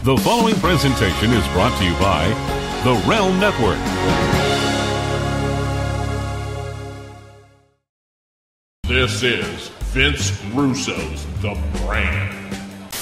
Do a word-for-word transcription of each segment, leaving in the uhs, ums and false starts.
The following presentation is brought to you by The Realm Network. This is Vince Russo's The Brand.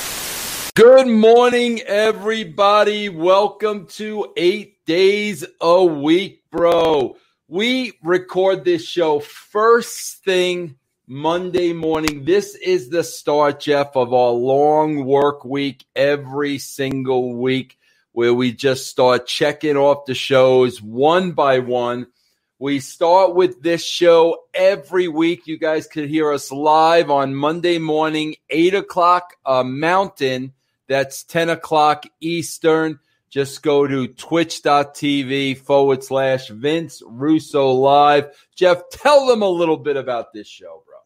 Good morning, everybody. Welcome to Eight Days a Week, bro. We record this show first thing Monday morning. This is the start, Jeff, of our long work week every single week, where we just start checking off the shows one by one. We start with this show every week. You guys could hear us live on Monday morning, eight o'clock uh, Mountain. That's ten o'clock Eastern. Just go to twitch.tv forward slash Vince Russo Live. Jeff, tell them a little bit about this show, bro.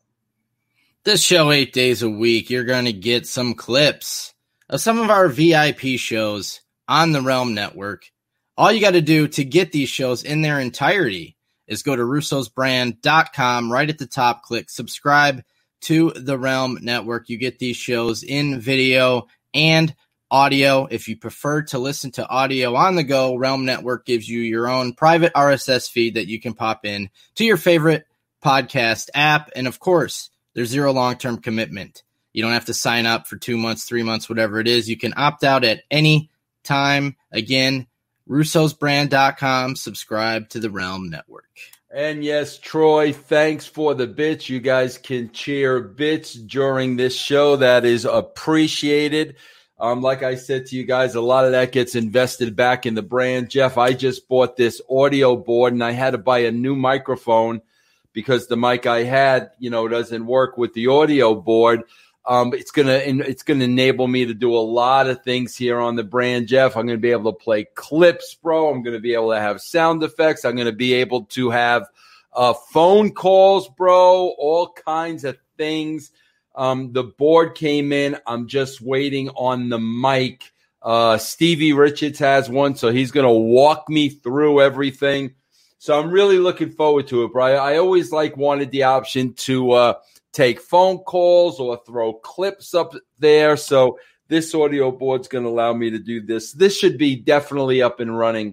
This show, eight days a week, you're going to get some clips of some of our V I P shows on the Realm Network. All you got to do to get these shows in their entirety is go to russos brand dot com. Right at the top, click subscribe to the Realm Network. You get these shows in video and audio. If you prefer to listen to audio on the go, Realm Network gives you your own private R S S feed that you can pop in to your favorite podcast app. And of course, there's zero long-term commitment. You don't have to sign up for two months, three months, whatever it is. You can opt out at any time. Again, russos brand dot com. Subscribe to the Realm Network. And yes, Troy, thanks for the bits. You guys can cheer bits during this show. That is appreciated. Um, like I said to you guys, a lot of that gets invested back in the brand. Jeff, I just bought this audio board, and I had to buy a new microphone because the mic I had, you know, doesn't work with the audio board. Um, it's gonna it's gonna enable me to do a lot of things here on the brand, Jeff. I'm gonna be able to play clips, bro. I'm gonna be able to have sound effects. I'm gonna be able to have uh, phone calls, bro. All kinds of things. Um, the board came in. I'm just waiting on the mic. Uh, Stevie Richards has one, so he's gonna walk me through everything. So I'm really looking forward to it, bro. I, I always like wanted the option to uh, take phone calls or throw clips up there. So this audio board's going to allow me to do this. This should be definitely up and running.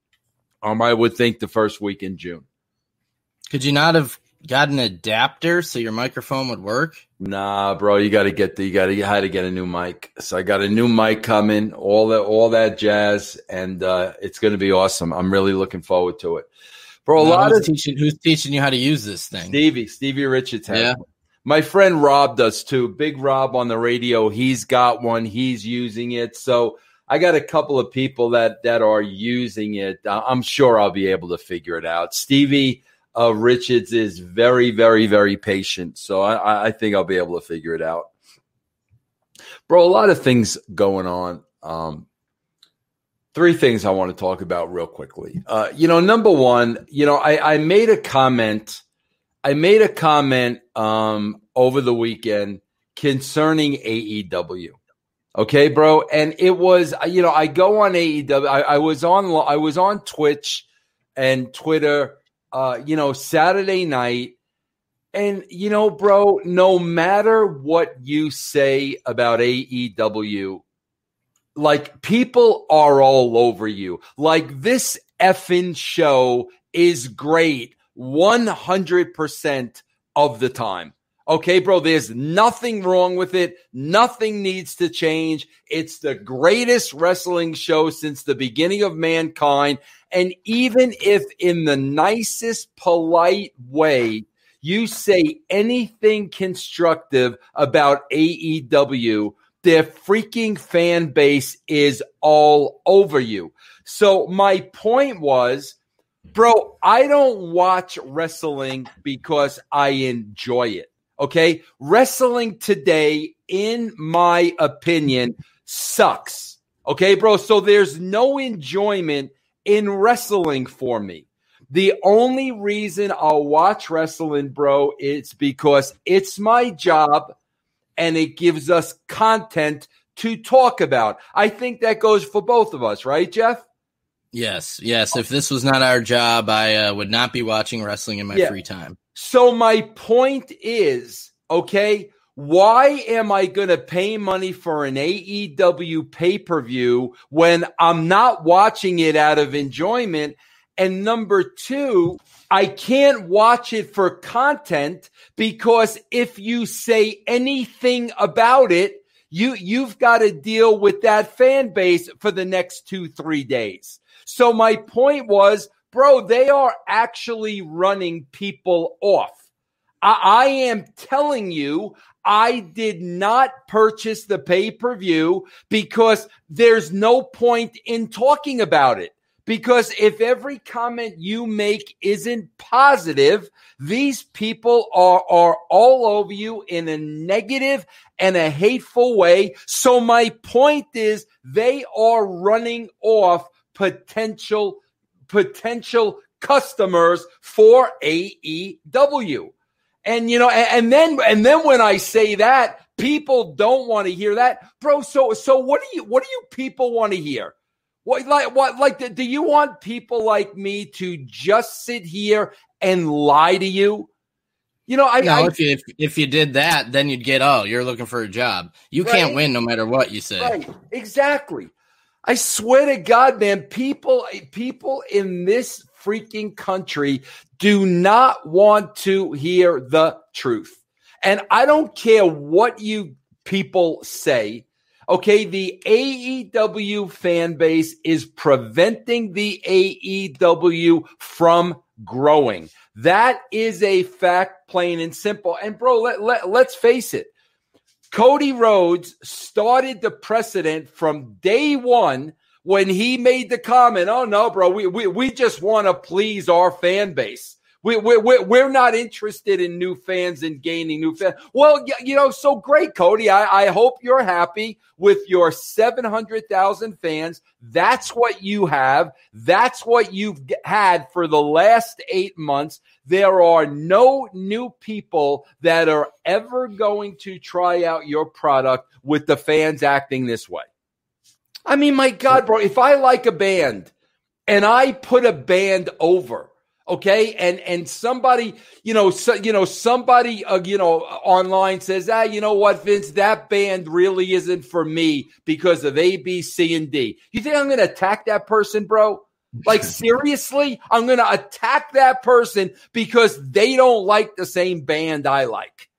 Um, I would think the first week in June. Could you not have got an adapter so your microphone would work? Nah, bro, you got to get the, you got to, you had to get a new mic. So I got a new mic coming, all that, all that jazz, and uh, it's going to be awesome. I'm really looking forward to it. Bro, a now, lot who's of teaching, who's teaching you how to use this thing? Stevie, Stevie Richards has yeah. one. My friend Rob does too. Big Rob on the radio. He's got one. He's using it. So I got a couple of people that, that are using it. I'm sure I'll be able to figure it out. Stevie uh, Richards is very, very, very patient. So I, I think I'll be able to figure it out. Bro, a lot of things going on. Um, three things I want to talk about real quickly. Uh, you know, number one, you know, I, I made a comment. I made a comment um, over the weekend concerning A E W. Okay, bro, and it was, you know, I go on A E W. I, I was on, I was on Twitch and Twitter, uh, you know, Saturday night, and you know, bro, no matter what you say about A E W, like people are all over you. Like this effing show is great. one hundred percent of the time. Okay, bro, there's nothing wrong with it. Nothing needs to change. It's the greatest wrestling show since the beginning of mankind. And even if in the nicest, polite way, you say anything constructive about A E W, their freaking fan base is all over you. So my point was, bro, I don't watch wrestling because I enjoy it, okay? Wrestling today, in my opinion, sucks, okay, bro? So there's no enjoyment in wrestling for me. The only reason I'll watch wrestling, bro, is because it's my job and it gives us content to talk about. I think that goes for both of us, right, Jeff? Yes, yes. If this was not our job, I uh, would not be watching wrestling in my yeah. free time. So my point is, okay, Why am I going to pay money for an A E W pay-per-view when I'm not watching it out of enjoyment? And number two, I can't watch it for content because if you say anything about it, you, you've got to deal with that fan base for the next two, three days. So my point was, bro, they are actually running people off. I, I am telling you, I did not purchase the pay-per-view because there's no point in talking about it. Because if every comment you make isn't positive, these people are, are all over you in a negative and a hateful way. So my point is they are running off potential, potential customers for A E W. And, you know, and, and then, and then when I say that, people don't want to hear that, bro. So, so what do you, what do you people want to hear? What, like, what, like, do you want people like me to just sit here and lie to you? You know, I, no, I if you, if, if you did that, then you'd get, oh, you're looking for a job. You right? can't win no matter what you say. Right. Exactly. I swear to God, man, people, people in this freaking country do not want to hear the truth. And I don't care what you people say. Okay, the A E W fan base is preventing the A E W from growing. That is a fact, plain and simple. And bro, let, let, let's face it. Cody Rhodes started the precedent from day one when he made the comment, oh, no, bro, we we, we just want to please our fan base. We, we, we, we're not interested in new fans and gaining new fans. Well, you know, so great, Cody. I, I hope you're happy with your seven hundred thousand fans. That's what you have. That's what you've had for the last eight months. There are no new people that are ever going to try out your product with the fans acting this way. I mean, my God, bro, if I like a band and I put a band over, okay, and and somebody, you know, so, you know, somebody, uh, you know, online says, ah, you know what, Vince, that band really isn't for me because of A, B, C, and D. You think I'm going to attack that person, bro? Like, seriously? I'm going to attack that person because they don't like the same band I like.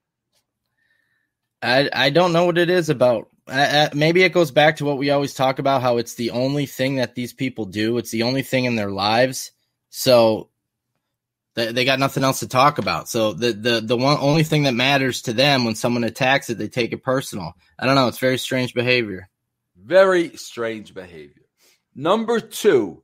I I don't know what it is about. Uh, maybe it goes back to what we always talk about, how it's the only thing that these people do. It's the only thing in their lives. So they, they got nothing else to talk about. So the, the, the one only thing that matters to them when someone attacks it, they take it personal. I don't know. It's very strange behavior. Very strange behavior. Number two,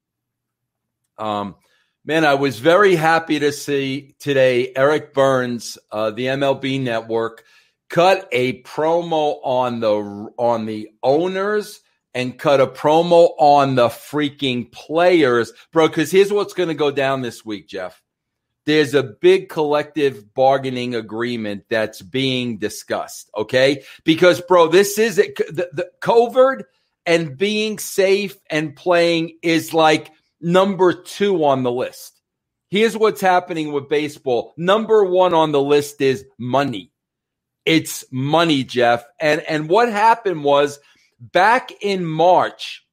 um, man, I was very happy to see today Eric Burns, uh, the M L B Network, cut a promo on the on the owners and cut a promo on the freaking players, bro, because here's what's going to go down this week, Jeff. There's a big collective bargaining agreement that's being discussed, okay? Because, bro, this is it. The, the COVID and being safe and playing is like number two on the list. Here's what's happening with baseball. Number one on the list is money. It's money, Jeff. And and what happened was back in March,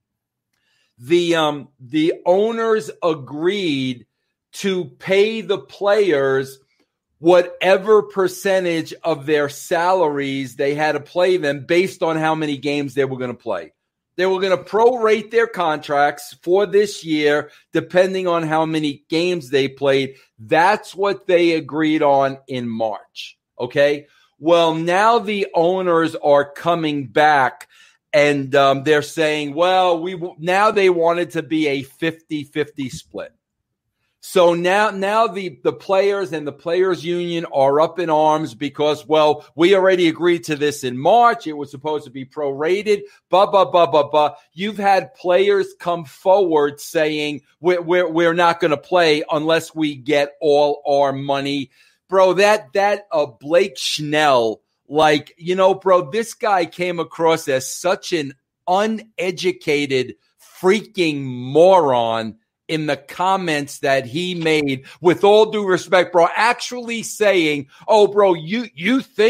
the um the owners agreed to pay the players whatever percentage of their salaries they had to play them based on how many games they were going to play. They were going to prorate their contracts for this year depending on how many games they played. That's what they agreed on in March. Okay? Well, now the owners are coming back and um, they're saying, well, we now they want it to be a fifty-fifty split. So now, now the, the players and the players union are up in arms because, well, we already agreed to this in March. It was supposed to be prorated, blah, blah, blah, blah, blah. You've had players come forward saying we're, we're, we're not going to play unless we get all our money. Bro, that, that, uh, Blake Schnell, like, you know, bro, this guy came across as such an uneducated freaking moron in the comments that he made, with all due respect, bro, actually saying, oh, bro, you, you think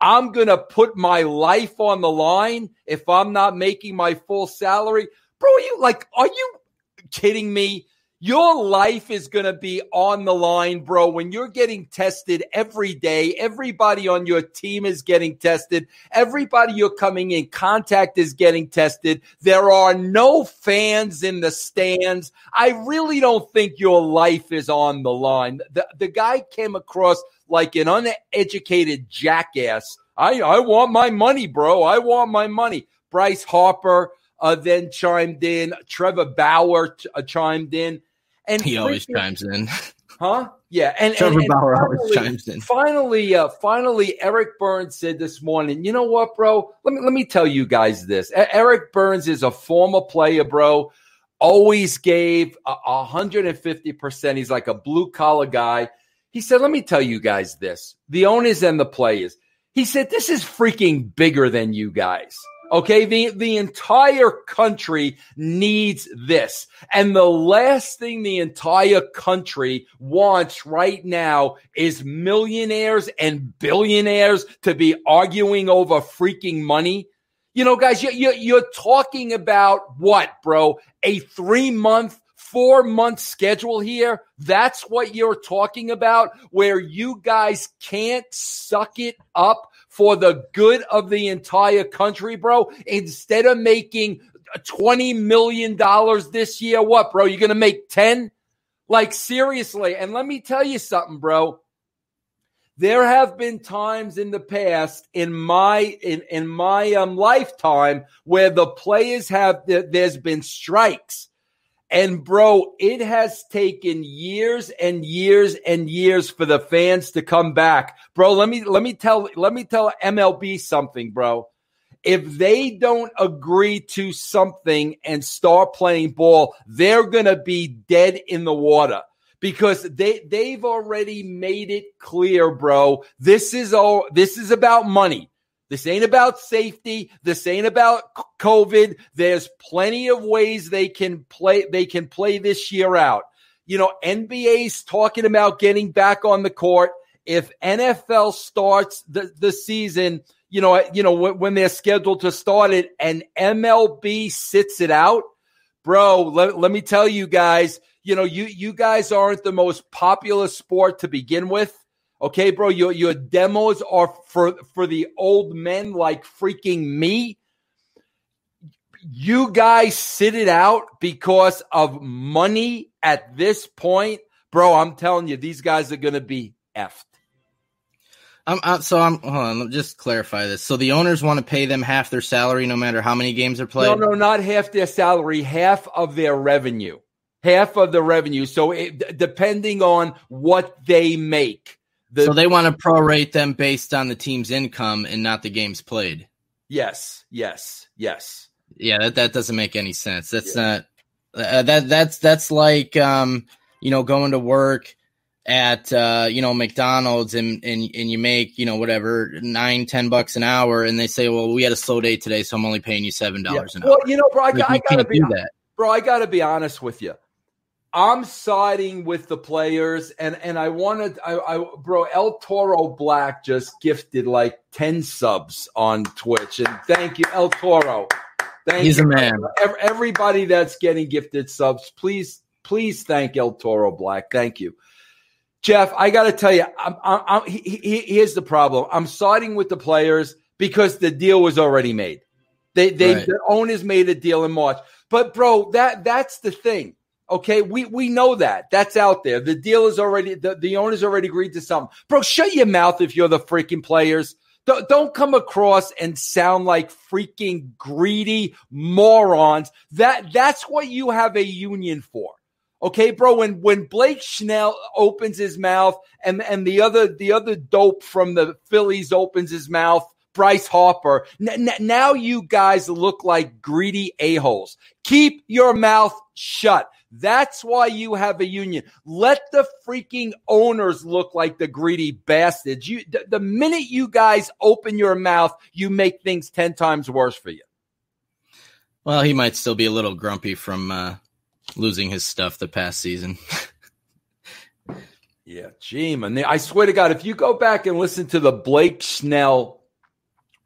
I'm going to put my life on the line if I'm not making my full salary. Bro, are you like, are you kidding me? Your life is going to be on the line, bro, when you're getting tested every day. Everybody on your team is getting tested. Everybody you're coming in contact is getting tested. There are no fans in the stands. I really don't think your life is on the line. The, the guy came across like an uneducated jackass. I, I want my money, bro. I want my money. Bryce Harper uh, then chimed in. Trevor Bauer ch- uh, chimed in. And he freaking, always chimes in. Huh? Yeah. And Trevor and, and Bauer finally, always chimes in. Finally, uh, finally, Eric Burns said this morning, you know what, bro? Let me let me tell you guys this. E- Eric Burns is a former player, bro. Always gave a one hundred fifty percent. He's like a blue-collar guy. He said, let me tell you guys this. The owners and the players. He said, this is freaking bigger than you guys. Okay, the, the entire country needs this. And the last thing the entire country wants right now is millionaires and billionaires to be arguing over freaking money. You know, guys, you, you, you're talking about what, bro? A three-month, four-month schedule here? That's what you're talking about, where you guys can't suck it up for the good of the entire country, bro. Instead of making twenty million dollars this year, what, bro? You're going to make ten? Like, seriously. And let me tell you something, bro. There have been times in the past in my in, in my um, lifetime where the players have, there's been strikes. And, bro, it has taken years and years and years for the fans to come back. Bro, let me let me tell let me tell M L B something, bro. If they don't agree to something and start playing ball, they're going to be dead in the water because they they've already made it clear, bro. This is all this is about money. This ain't about safety. This ain't about COVID. There's plenty of ways they can play. They can play this year out. You know, N B A's talking about getting back on the court. If N F L starts the, the season, you know, you know when, when they're scheduled to start it, and M L B sits it out, bro. Let, let me tell you guys. You know, you you guys aren't the most popular sport to begin with. Okay, bro, your your demos are for, for the old men like freaking me. You guys sit it out because of money at this point. Bro, I'm telling you, these guys are going to be effed. I'm, I'm, so I'm, hold on, let me just clarify this. So the owners want to pay them half their salary no matter how many games are played? No, no, not half their salary, half of their revenue. Half of the revenue. So it, depending on what they make. The, so they want to prorate them based on the team's income and not the games played. Yes, yes, yes. Yeah, that, that doesn't make any sense. That's yeah. not uh, that that's that's like um, you know, going to work at uh, you know, McDonald's and, and and you make, you know, whatever, nine, ten bucks an hour, and they say, well, we had a slow day today, so I'm only paying you seven dollars yeah. an well, hour. Well, you know, bro, I, like, I gotta be that. bro, I gotta be honest with you. I'm siding with the players, and, and I wanted, I, I, bro, El Toro Black just gifted like ten subs on Twitch, and thank you, El Toro. Thank He's you. a man. Everybody that's getting gifted subs, please, please thank El Toro Black. Thank you. Jeff, I got to tell you, I'm, I'm, I'm, he, he, here's the problem. I'm siding with the players because the deal was already made. They, they, right. The owners made a deal in March. But, bro, that that's the thing. Okay, we, we know that. That's out there. The deal is already, the, the owner's already agreed to something. Bro, shut your mouth if you're the freaking players. Don't, don't come across and sound like freaking greedy morons. That That's what you have a union for. Okay, bro, when, when Blake Snell opens his mouth and, and the other the other dope from the Phillies opens his mouth, Bryce Harper, n- n- now you guys look like greedy a-holes. Keep your mouth shut. That's why you have a union. Let the freaking owners look like the greedy bastards. You, the, the minute you guys open your mouth, you make things ten times worse for you. Well, he might still be a little grumpy from uh, losing his stuff the past season. Yeah, gee, man. I swear to God, if you go back and listen to the Blake Snell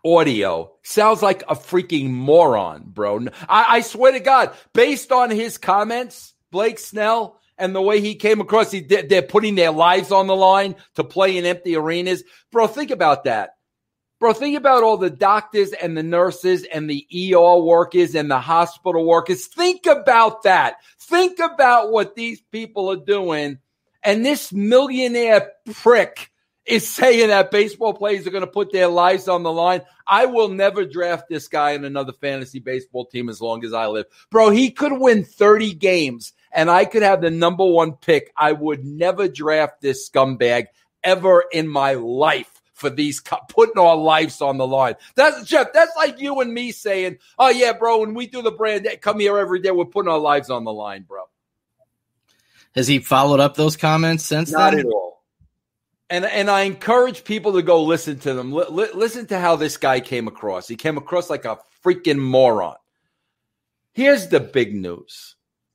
audio. Sounds like a freaking moron, bro. I, I swear to God, based on his comments, Blake Snell, and the way he came across, he, they're putting their lives on the line to play in empty arenas. Bro, think about that. Bro, think about all the doctors and the nurses and the E R workers and the hospital workers. Think about that. Think about what these people are doing. And this millionaire prick is saying that baseball players are going to put their lives on the line. I will never draft this guy in another fantasy baseball team as long as I live. Bro, he could win thirty games, and I could have the number one pick. I would never draft this scumbag ever in my life for these putting our lives on the line. That's Jeff. That's like you and me saying, "Oh yeah, bro, when we do the brand, come here every day. We're putting our lives on the line, bro." Has he followed up those comments since Not then? at all. And and I encourage people to go listen to them. L- li- listen to how this guy came across. He came across like a freaking moron. Here's the big news.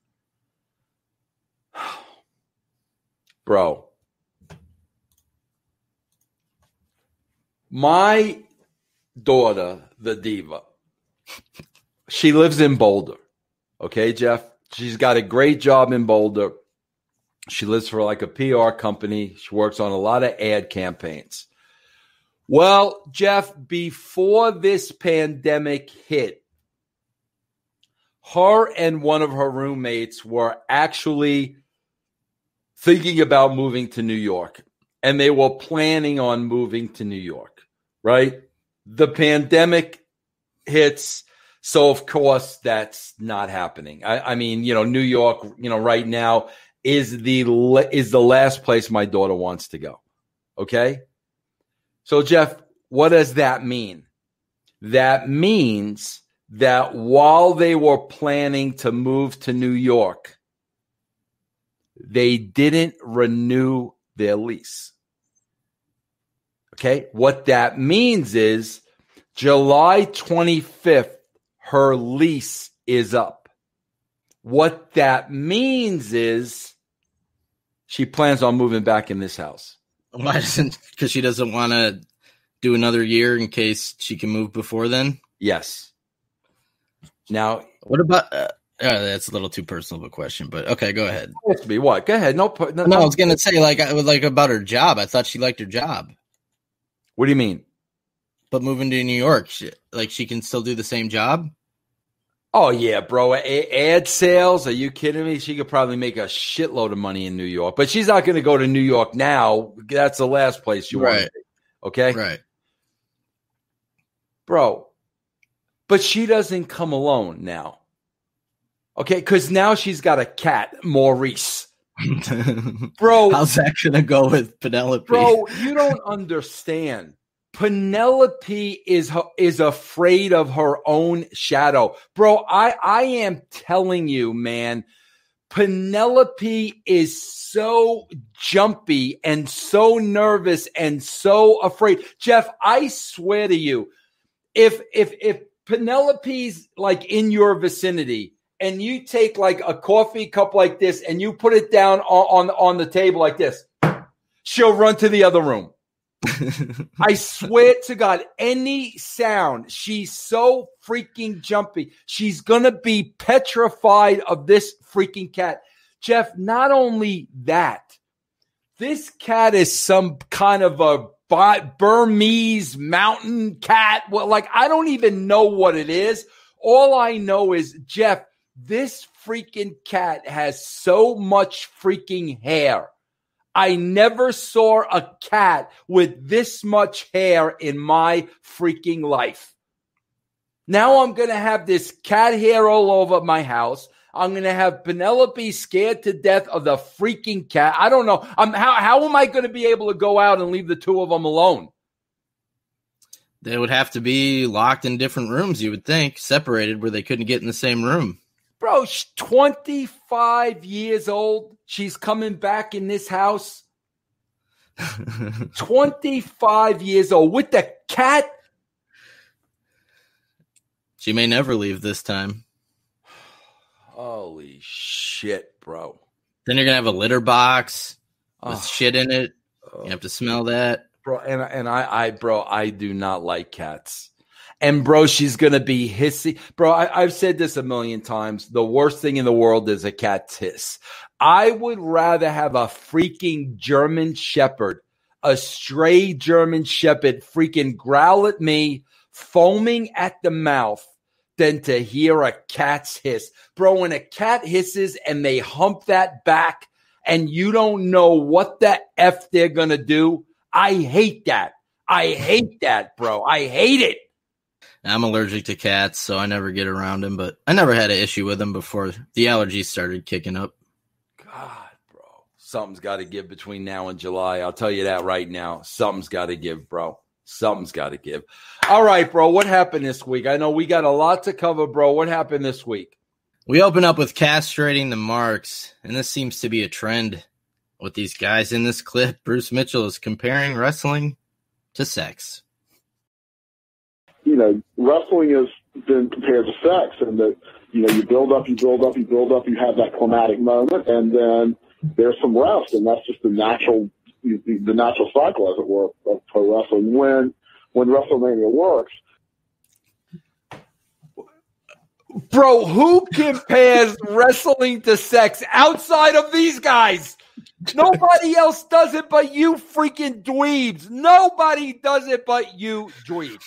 Bro. My daughter, the diva, she lives in Boulder. Okay, Jeff? She's got a great job in Boulder. She lives for like a P R company. She works on a lot of ad campaigns. Well, Jeff, before this pandemic hit, her and one of her roommates were actually thinking about moving to New York, and they were planning on moving to New York, right? The pandemic hits. So, of course, that's not happening. I, I mean, you know, New York, you know, right now, is the is the last place my daughter wants to go. Okay? So, Jeff, what does that mean? That means that while they were planning to move to New York, they didn't renew their lease. Okay? What that means is July twenty-fifth, her lease is up. What that means is she plans on moving back in this house. Why doesn't? Because she doesn't want to do another year in case she can move before then. Yes. Now, what about? Uh, uh, that's a little too personal of a question, but okay, go ahead. To be what? Go ahead. No, no, no I was gonna say like I was like about her job. I thought she liked her job. What do you mean? But moving to New York, she, like she can still do the same job. Oh, yeah, bro. A- ad sales? Are you kidding me? She could probably make a shitload of money in New York. But she's not going to go to New York now. That's the last place you right. want to be. Okay? Right. Bro. But she doesn't come alone now. Okay? Because now she's got a cat, Maurice. Bro. How's that going to go with Penelope? Bro, you don't understand. Penelope is is afraid of her own shadow. Bro, I, I am telling you, man, Penelope is so jumpy and so nervous and so afraid. Jeff, I swear to you, if if if Penelope's like in your vicinity and you take like a coffee cup like this and you put it down on, on, on the table like this, she'll run to the other room. I swear to God, any sound, she's so freaking jumpy. She's going to be petrified of this freaking cat. Jeff, not only that, this cat is some kind of a Burmese mountain cat. Well, like, I don't even know what it is. All I know is, Jeff, this freaking cat has so much freaking hair. I never saw a cat with this much hair in my freaking life. Now I'm going to have this cat hair all over my house. I'm going to have Penelope scared to death of the freaking cat. I don't know. I'm, how, how am I going to be able to go out and leave the two of them alone? They would have to be locked in different rooms, you would think, separated where they couldn't get in the same room. Bro, she's twenty-five years old. She's coming back in this house. twenty-five years old with the cat. She may never leave this time. Holy shit, bro. Then you're going to have a litter box with oh. shit in it. You have to smell that. Bro, and, and I, I, bro, I do not like cats. And, bro, she's going to be hissy. Bro, I, I've said this a million times. The worst thing in the world is a cat's hiss. I would rather have a freaking German Shepherd, a stray German Shepherd freaking growl at me, foaming at the mouth, than to hear a cat's hiss. Bro, when a cat hisses and they hump that back and you don't know what the F they're going to do, I hate that. I hate that, bro. I hate it. I'm allergic to cats, so I never get around them, but I never had an issue with them before the allergies started kicking up. God, bro. Something's got to give between now and July. I'll tell you that right now. Something's got to give, bro. Something's got to give. All right, bro. What happened this week? I know we got a lot to cover, bro. What happened this week? We open up with castrating the marks, and this seems to be a trend with these guys in this clip. Bruce Mitchell is comparing wrestling to sex. You know, wrestling has been compared to sex, and that, you know, you build up, you build up, you build up, you have that climatic moment, and then there's some rest, and that's just the natural, the natural cycle, as it were, of pro wrestling. When when WrestleMania works, bro, who compares wrestling to sex outside of these guys? Nobody else does it but you freaking dweebs. Nobody does it but you dweebs.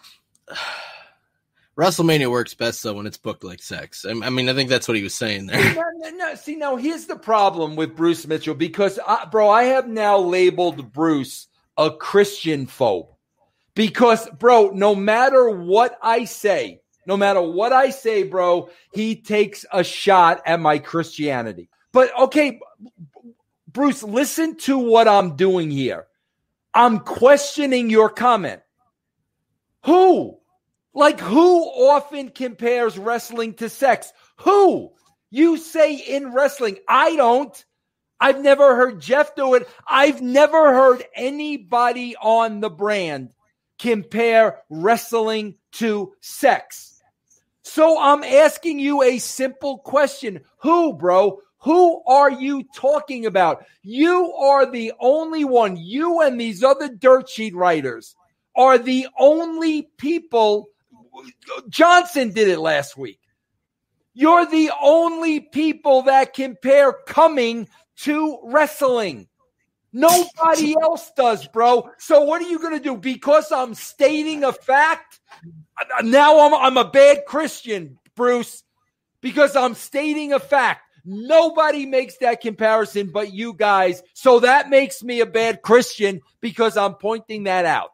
WrestleMania works best, though, when it's booked like sex. I, I mean, I think that's what he was saying there. No, no, no. See, now, here's the problem with Bruce Mitchell, because, I, bro, I have now labeled Bruce a Christian phobe. Because, bro, no matter what I say, no matter what I say, bro, he takes a shot at my Christianity. But, okay, Bruce, listen to what I'm doing here. I'm questioning your comment. Who? Like, who often compares wrestling to sex? Who? You say in wrestling. I don't. I've never heard Jeff do it. I've never heard anybody on the brand compare wrestling to sex. So I'm asking you a simple question. Who, bro? Who are you talking about? You are the only one. You and these other dirt sheet writers are the only people. Johnson did it last week. You're the only people that compare coming to wrestling. Nobody else does, bro. So what are you going to do? Because I'm stating a fact? Now I'm, I'm a bad Christian, Bruce, because I'm stating a fact. Nobody makes that comparison but you guys. So that makes me a bad Christian because I'm pointing that out.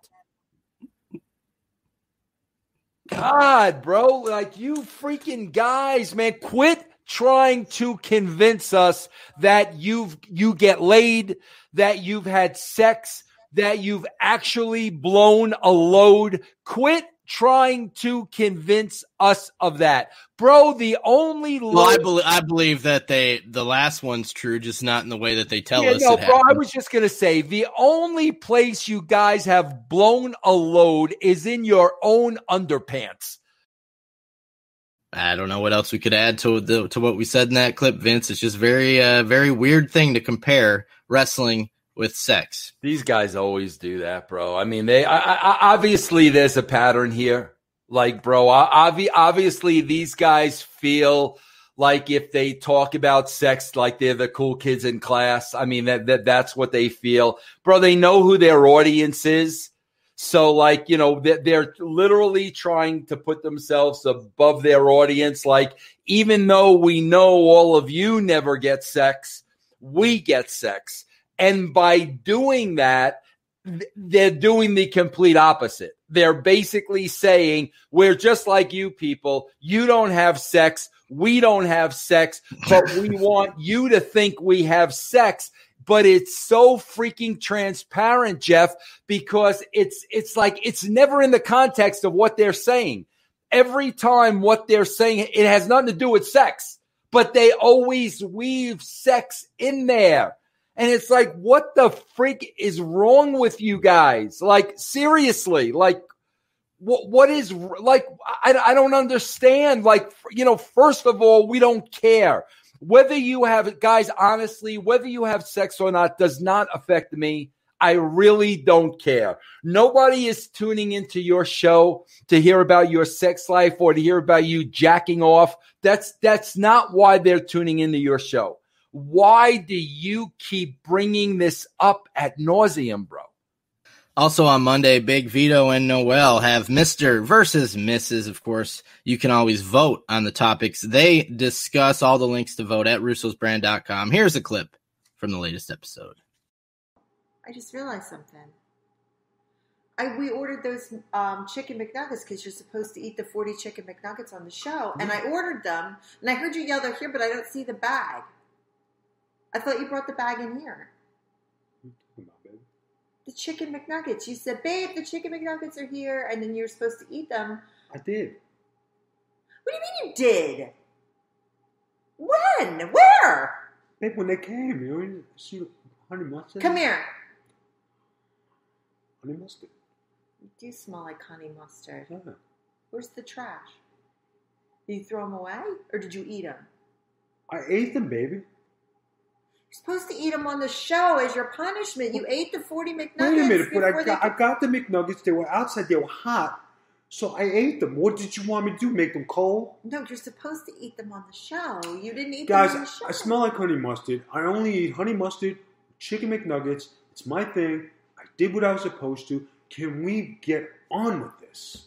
God, bro, like you freaking guys, man, quit trying to convince us that you've you get laid, that you've had sex, that you've actually blown a load. Quit trying to convince us of that, bro. The only load- well, I believe I believe that they the last one's true, just not in the way that they tell yeah, us. No, it bro. happened. I was just gonna say the only place you guys have blown a load is in your own underpants. I don't know what else we could add to the to what we said in that clip, Vince. It's just very, uh, very weird thing to compare wrestling with sex. These guys always do that, bro. I mean, they I, I, obviously there's a pattern here. Like, bro, obvi- obviously these guys feel like if they talk about sex, like they're the cool kids in class. I mean, that, that that's what they feel, bro. They know who their audience is. So, like, you know, they're literally trying to put themselves above their audience. Like, even though we know all of you never get sex, we get sex. And by doing that, they're doing the complete opposite. They're basically saying, we're just like you people. You don't have sex. We don't have sex. But we want you to think we have sex. But it's so freaking transparent, Jeff, because it's it's like it's never in the context of what they're saying. Every time what they're saying, it has nothing to do with sex, but they always weave sex in there. And it's like, what the freak is wrong with you guys? Like, seriously, like, what what is, like, I, I don't understand. Like, you know, first of all, we don't care. Whether you have, guys, honestly, whether you have sex or not does not affect me. I really don't care. Nobody is tuning into your show to hear about your sex life or to hear about you jacking off. That's that's not why they're tuning into your show. Why do you keep bringing this up ad nauseum, bro? Also on Monday, Big Vito and Noel have Mister versus Missus Of course, you can always vote on the topics they discuss. All the links to vote at russos brand dot com. Here's a clip from the latest episode. I just realized something. I we ordered those um, chicken McNuggets because you're supposed to eat the forty chicken McNuggets on the show, and I ordered them, and I heard you yell they're here, but I don't see the bag. I thought you brought the bag in here. The chicken McNuggets. You said, babe, the chicken McNuggets are here, and then you're supposed to eat them. I did. What do you mean you did? When? Where? Babe, when they came, you know, see honey mustard. Come here. Honey mustard. You do smell like honey mustard. Yeah. Where's the trash? Did you throw them away, or did you eat them? I ate them, baby. You're supposed to eat them on the show as your punishment. You ate the forty McNuggets. Wait a minute, but I before got, they... I got the McNuggets. They were outside. They were hot. So I ate them. What did you want me to do? Make them cold? No, you're supposed to eat them on the show. You didn't eat Guys, them on the show. I smell like honey mustard. I only eat honey mustard, chicken McNuggets. It's my thing. I did what I was supposed to. Can we get on with this?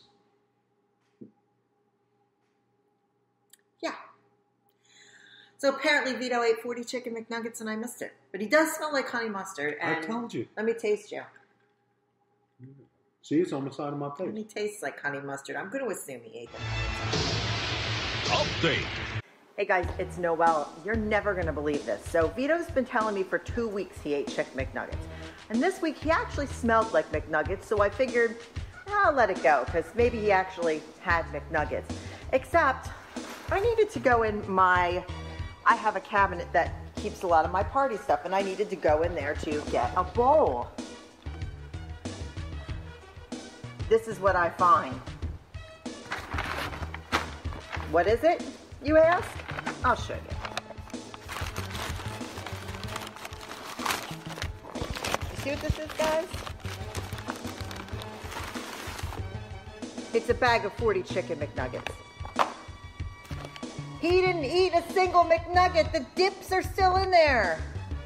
Yeah. So apparently Vito ate forty chicken McNuggets and I missed it. But he does smell like honey mustard. And I told you. Let me taste you. See, it's on the side of my plate. He tastes like honey mustard. I'm going to assume he ate them. Update. Hey guys, it's Noel. You're never going to believe this. So Vito's been telling me for two weeks he ate chicken McNuggets. And this week he actually smelled like McNuggets, so I figured I'll let it go because maybe he actually had McNuggets. Except I needed to go in my, I have a cabinet that keeps a lot of my party stuff, and I needed to go in there to get a bowl. This is what I find. What is it, you ask? I'll show you. You see what this is, guys? It's a bag of forty chicken McNuggets. He didn't eat a single McNugget. The dips are still in there.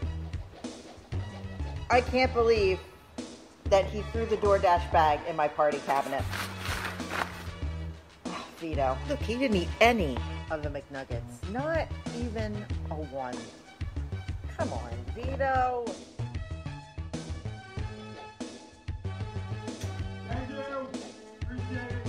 I can't believe that he threw the DoorDash bag in my party cabinet. Oh, Vito. Look, he didn't eat any of the McNuggets. Not even a one. Come on, Vito. Thank you. Appreciate it.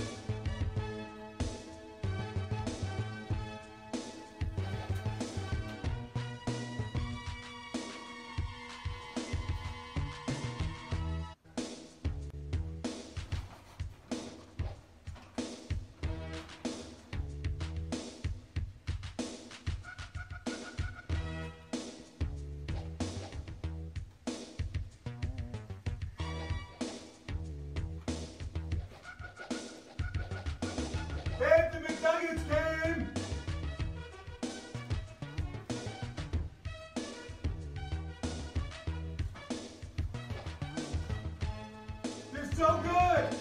Babe, the McNuggets came! They're so good!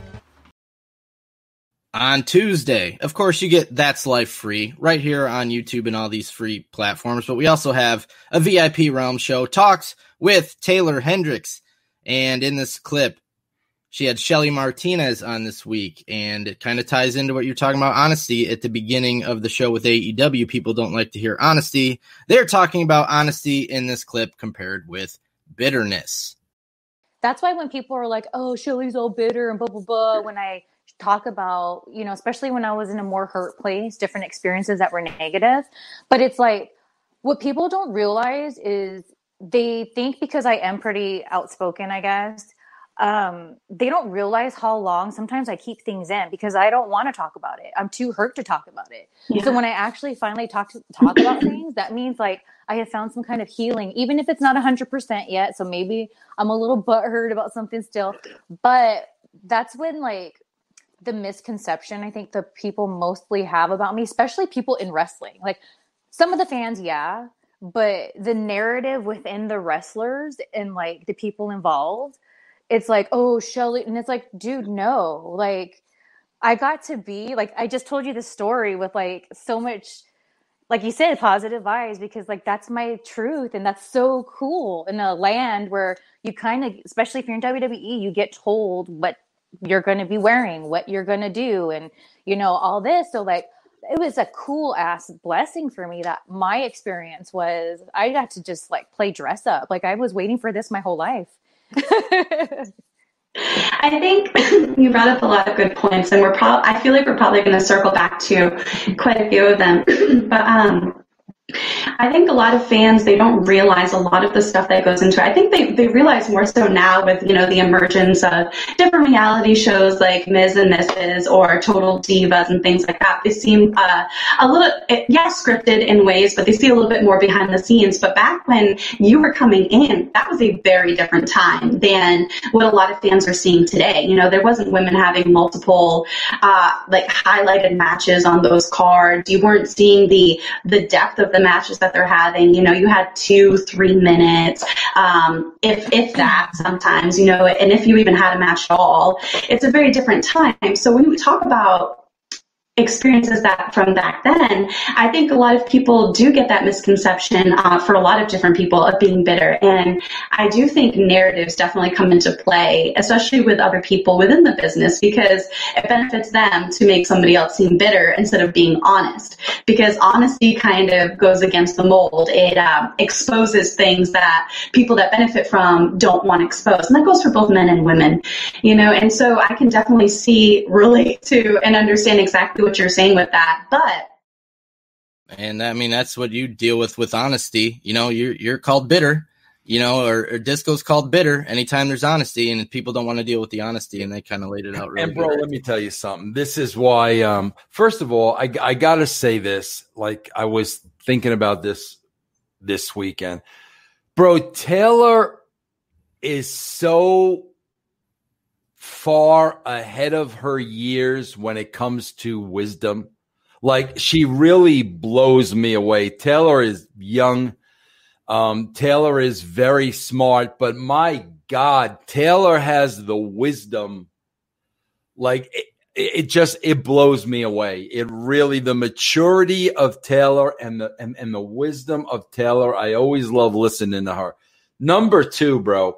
On Tuesday, of course, you get That's Life free right here on YouTube and all these free platforms. But we also have a V I P Realm show, Talks with Taylor Hendricks. And in this clip, she had Shelly Martinez on this week, and it kind of ties into what you're talking about, honesty, at the beginning of the show with A E W. People don't like to hear honesty. They're talking about honesty in this clip compared with bitterness. That's why when people are like, oh, Shelly's all bitter and blah, blah, blah, when I talk about, you know, especially when I was in a more hurt place, different experiences that were negative. But it's like, what people don't realize is they think because I am pretty outspoken, I guess, um, they don't realize how long sometimes I keep things in because I don't want to talk about it. I'm too hurt to talk about it. Yeah. So when I actually finally talk to talk about things, that means like I have found some kind of healing, even if it's not one hundred percent yet. So maybe I'm a little butthurt about something still. But that's when like the misconception I think the people mostly have about me, especially people in wrestling. Like some of the fans, yeah. but the narrative within the wrestlers and like the people involved, it's like, oh, Shelly. And it's like, dude, no, like I got to be like, I just told you the story with like so much, like you said, positive vibes, because like that's my truth. And that's so cool in a land where you kind of, especially if you're in W W E, you get told what you're going to be wearing, what you're going to do, and you know, all this. So like, it was a cool ass blessing for me that my experience was I got to just like play dress up. Like I was waiting for this my whole life. I think you brought up a lot of good points, and we're probably, I feel like we're probably going to circle back to quite a few of them. But um, I think a lot of fans, they don't realize a lot of the stuff that goes into it. I think they, they realize more so now with, you know, the emergence of different reality shows like Miz and Missus or Total Divas and things like that. They seem uh, a little, yeah, scripted in ways, but they see a little bit more behind the scenes. But back when you were coming in, that was a very different time than what a lot of fans are seeing today. You know, there wasn't women having multiple, uh, like highlighted matches on those cards. You weren't seeing the, the depth of the matches that they're having. You know, you had two, three minutes, um, if if that sometimes, you know, and if you even had a match at all, it's a very different time. So when we talk about experiences that from back then, I think a lot of people do get that misconception uh, for a lot of different people of being bitter. And I do think narratives definitely come into play, especially with other people within the business, because it benefits them to make somebody else seem bitter instead of being honest, because honesty kind of goes against the mold. It um, exposes things that people that benefit from don't want exposed. And that goes for both men and women, you know, and so I can definitely see, relate to, and understand exactly what you're saying with that. But and I mean, that's what you deal with with honesty. You know, you're you're called bitter, you know, or, or Disco's called bitter anytime there's honesty, and people don't want to deal with the honesty, and they kind of laid it out really And bro, good. let me tell you something. This is why, um, first of all, I, I got to say this, like I was thinking about this this weekend. Bro, Taylor is so far ahead of her years when it comes to wisdom. Like, she really blows me away. Taylor is young. Um, Taylor is very smart, but my God, Taylor has the wisdom. Like, it, it just, it blows me away. It really, the maturity of Taylor and the, and, and the wisdom of Taylor, I always love listening to her. Number two, bro,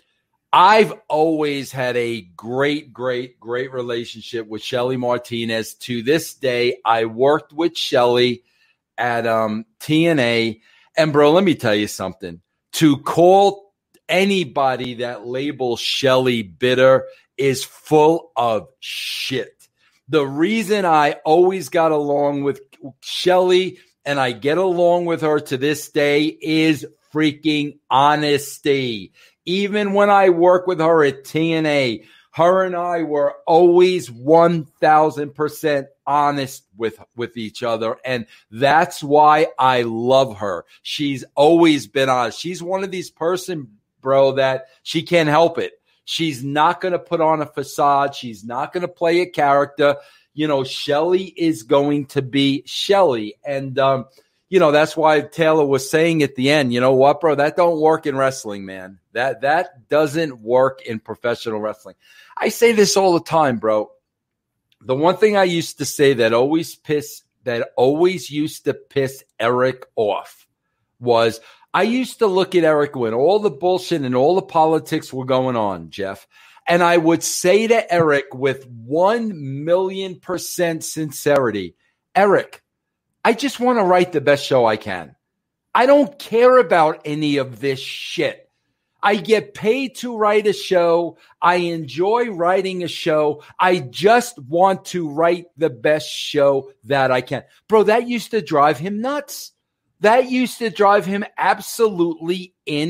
I've always had a great, great, great relationship with Shelly Martinez. To this day, I worked with Shelly at um, T N A. And, bro, let me tell you something. To call anybody that labels Shelly bitter is full of shit. The reason I always got along with Shelly, and I get along with her to this day, is freaking honesty. Even when I work with her at T N A, her and I were always one thousand percent honest with, with each other. And that's why I love her. She's always been honest. She's one of these person, bro, that she can't help it. She's not going to put on a facade. She's not going to play a character. You know, Shelly is going to be Shelly. And, um, you know, that's why Taylor was saying at the end, you know what, bro, that don't work in wrestling, man. That that doesn't work in professional wrestling. I say this all the time, bro. The one thing I used to say that always piss, that always used to piss Eric off was, I used to look at Eric when all the bullshit and all the politics were going on, Jeff, and I would say to Eric with one million percent sincerity, Eric, I just want to write the best show I can. I don't care about any of this shit. I get paid to write a show. I enjoy writing a show. I just want to write the best show that I can. Bro, that used to drive him nuts. That used to drive him absolutely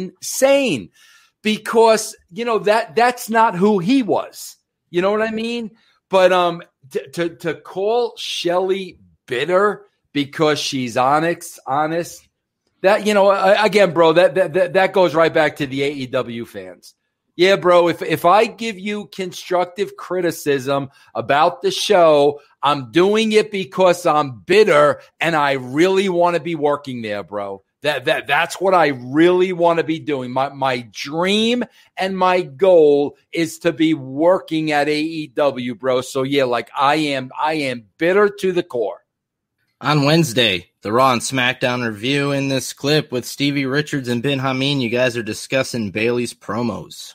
insane because, you know, that that's not who he was. You know what I mean? But um, to, to, to call Shelly bitter because she's honest, honest, that, you know, again, bro, that, that that goes right back to the A E W fans. Yeah, bro, if if I give you constructive criticism about the show, I'm doing it because I'm bitter and I really want to be working there, bro. That that that's what I really want to be doing. My my dream and my goal is to be working at A E W, bro. So yeah, like I am I am bitter to the core. On Wednesday, the Raw and SmackDown review. In this clip with Stevie Richards and Ben Hameen, you guys are discussing Bayley's promos.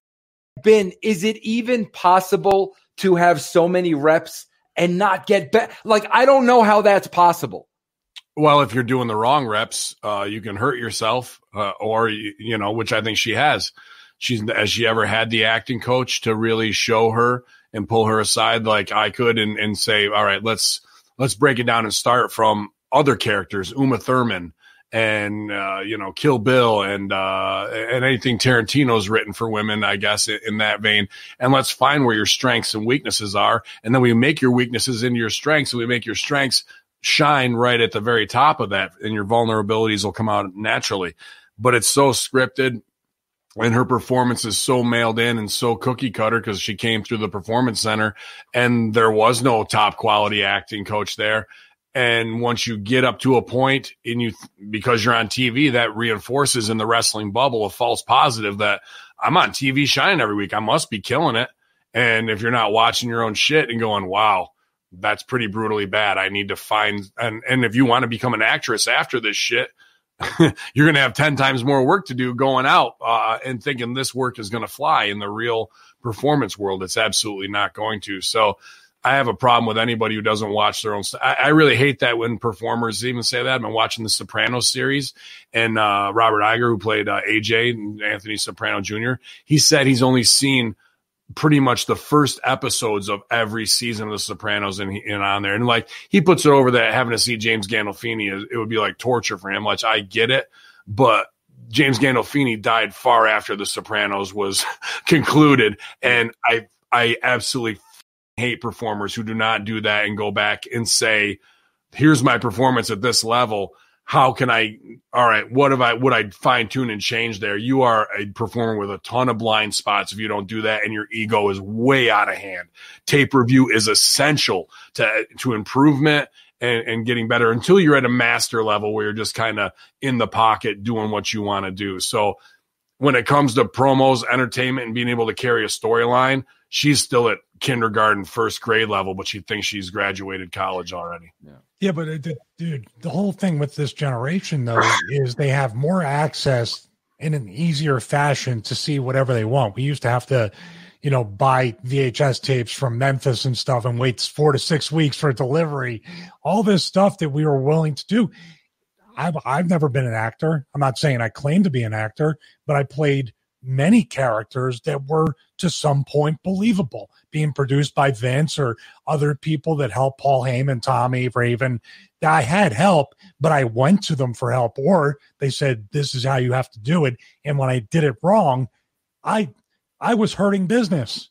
Ben, is it even possible to have so many reps and not get better? Like, I don't know how that's possible. Well, if you're doing the wrong reps, uh, you can hurt yourself, uh, or, you, you know, which I think she has. She's, has she ever had the acting coach to really show her and pull her aside like I could and, and say, all right, let's, let's break it down and start from other characters, Uma Thurman and, uh, you know, Kill Bill and, uh, and anything Tarantino's written for women, I guess, in, in that vein. And let's find where your strengths and weaknesses are. And then we make your weaknesses into your strengths, and we make your strengths shine right at the very top of that, and your vulnerabilities will come out naturally. But it's so scripted, and her performance is so mailed in and so cookie cutter because she came through the Performance Center and there was no top quality acting coach there. And once you get up to a point and you, because you're on T V, that reinforces in the wrestling bubble a false positive that I'm on T V shining every week. I must be killing it. And if you're not watching your own shit and going, wow, that's pretty brutally bad, I need to find, and, and if you want to become an actress after this shit, you're going to have ten times more work to do going out uh, and thinking this work is going to fly. In the real performance world, it's absolutely not going to. So I have a problem with anybody who doesn't watch their own stuff. I, I really hate that when performers even say that. I've been watching the Sopranos series, and uh, Robert Iger, who played uh, A J, Anthony Soprano Junior, he said he's only seen pretty much the first episodes of every season of The Sopranos and, and on there. And like, he puts it over that having to see James Gandolfini, it would be like torture for him, which I get it. But James Gandolfini died far after The Sopranos was concluded. And I, I absolutely hate performers who do not do that and go back and say, here's my performance at this level. How can I, all right, what have I, would I fine tune and change there? You are a performer with a ton of blind spots if you don't do that, and your ego is way out of hand. Tape review is essential to, to improvement and, and getting better until you're at a master level where you're just kind of in the pocket doing what you want to do. So when it comes to promos, entertainment, and being able to carry a storyline, she's still at kindergarten, first grade level, but she thinks she's graduated college already. Yeah. Yeah, but uh, dude, the whole thing with this generation, though, is they have more access in an easier fashion to see whatever they want. We used to have to, you know, buy V H S tapes from Memphis and stuff and wait four to six weeks for delivery. All this stuff that we were willing to do. I've, I've never been an actor. I'm not saying I claim to be an actor, but I played many characters that were to some point believable, being produced by Vince or other people that helped Paul Heyman, Tommy, Raven. I had help, but I went to them for help, or they said, this is how you have to do it. And when I did it wrong, I, I was hurting business.